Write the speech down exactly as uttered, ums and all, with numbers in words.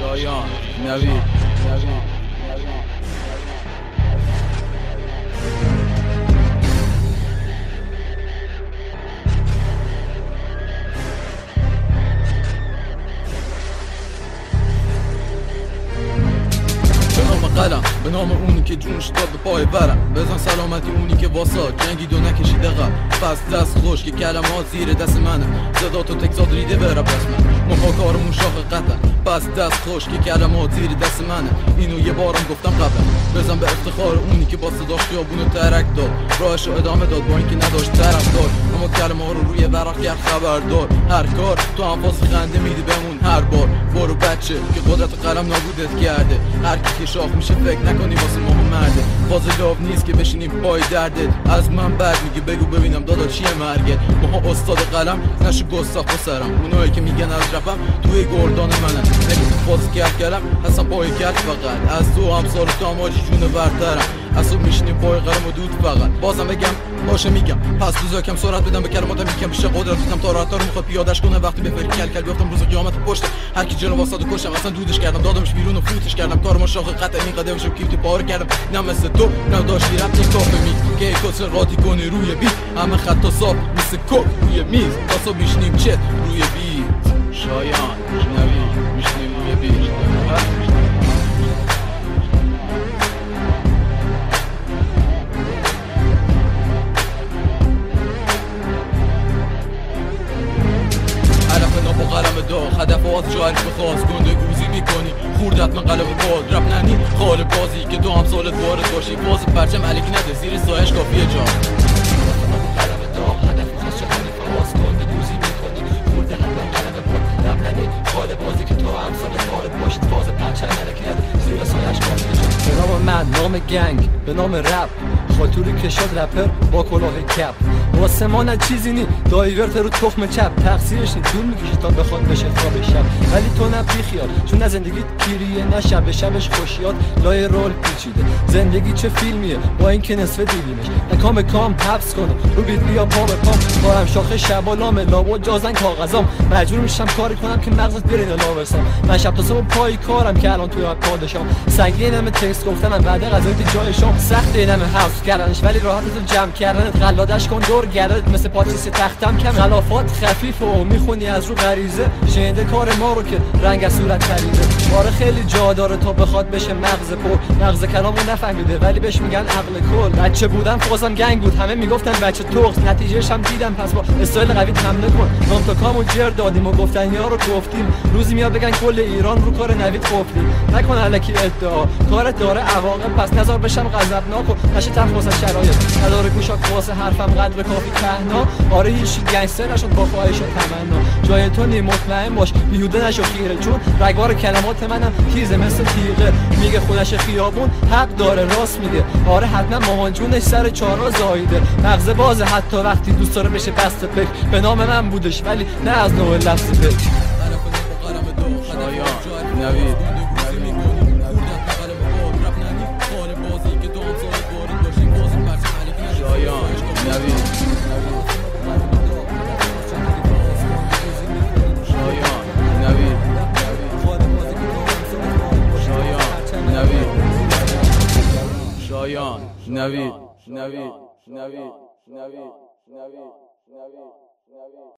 شایان نوید نوید قلم به نام اونی که جونش داد به پای برم، بزن سلامتی اونی که واسا جنگید و نکشیده قلب. پس دست خوش که کلمات زیر دست منه، صدا تو تکزاد ریده بره پس من مفاکارمون شاخ قطر. پس دست خوش که کلمات زیر دست منه، اینو یه بارم گفتم قبلا. بزن به افتخار اونی که با صداش خیابونو ترک داد، راهشو ادامه داد با اینکه نداشت طرف دار. اما کلمه ها رو روی ورق کرد خبردار، هر کار تو انفاس خنده میدی بمون هر بار. برو بچه که قدرت قلم نابودت کرده، هر کی که شاخ میشه فکر نکنی واسه ما مرده. باز لاو نیست که بشینیم پای دردت، از من بعد میگه بگو ببینم دادا چیه مرگت. ماها استاد قلم نشو گستاخ و سرم، اونایی که میگن از رفم توی گردان منن. نگه تو باز کرد کلم حسن پای کرد فقط، از تو همسال تو هم آجی جونه برترم. اصلا میشینیم پای قلم و دود فقط. بازم بگم باشه میگم، پس تو زاکم سرعت بدم به کلماتم میگم بیشتر قدرت دیدم تا راحت رو میخواد پیادش کنه. وقتی به فکر کل کل بیافتم روز قیامت پشت هر کی جلو واسط و کشم، اصلا دودش کردم دادمش بیرون و فوتش کردم. کارم شاخ قطع این قدمشو کیفتی پاره کردم. نه مثل تو نه داشتی رفت یک کافه میز که کس راتی کنی روی بیت، همه خط و صاف مثل کوک روی میز. واسه میشنیم چت روی بیت. شایان نوید میشنیم روی بیت. با قلم داغ هدفات جایش بخواست گنده گوزی میکنی خوردت من قلب باد رب ننی خال بازی که دو هم سالت وارد باشی. باز پرچم علیک نده زیر سایش کافیه جا. قلم داغ هدفات جایش بخواست گنده گوزی میکنی خوردت من قلب باد رب ننی خال بازی که دو هم سالت وارد باشی. باز پرچم علیک نده زیر سایش کافیه جا. به نام من، نام گنگ، به نام رپ، خاطوری که شد رپر با کلاه کپ. واسه ما نه چیزی نی دایورت رو تخم چپ، تقصیرش نی طول میکشه تا بخواد بشه خواب شب. ولی تو نه بیخیال چون نه زندگیت پیریه نه شب شبش خوشیات لای رول پیچیده. زندگی چه فیلمیه با اینکه نصف دیدیمش، نه کام کام حبس کنه رو بیت بیا پا به پام. کارم شاخه شبالام لابو جازن کاغذام، مجبور میشم کاری کنم که مغزت برین لاورسام. من شب تا صبح پای کارم که الان توی پادشام. سنگینم تکست گفتنم بعد غذای جای شام. سخت اینم حفظ کردنش ولی راحت تو جمع کردنت. خلادش کن دور گردت مثل پاتیس تختم کم. خلافات خفیف و میخونی از رو غریزه، شنیده کار ما رو که رنگ از صورت خریده. باره خیلی جا داره تا بخواد بشه مغز پر. مغز کلامو نفهمیده ولی بهش میگن عقل کل. بچه بودم فوزم گنگ بود همه میگفتن بچه تخس، نتیجهش هم دیدم. پس با استایل قوی حمله کن. نام تا کامو جر دادیم و گفتن یا رو گفتیم. روزی میاد بگن کل ایران رو کار نوید قفلیم. نکن الکی ادعا کارت داره عواقب، پس نذار بشم غضبناک و نشه تفوز شرایط. نداره گوشات واسه حرفم قدر کافی تهنا. آره هیچ گنگستر نشد با خواهش و تمنا. جای تو نی مطمئن باش بیهوده نشو خیره، چون رگبار کلمات منم تیزه مثل تیغه. میگه خودش خیابون حق داره راست میگه. آره حتما مامان جونش سر چهارا زایده. مغز بازه حتی وقتی دوست داره بشه بسته پک. به نام من بودش ولی نه از نوع لفظ پک. شایان نوید شایان نوید نوید نوید نوید نوید نوید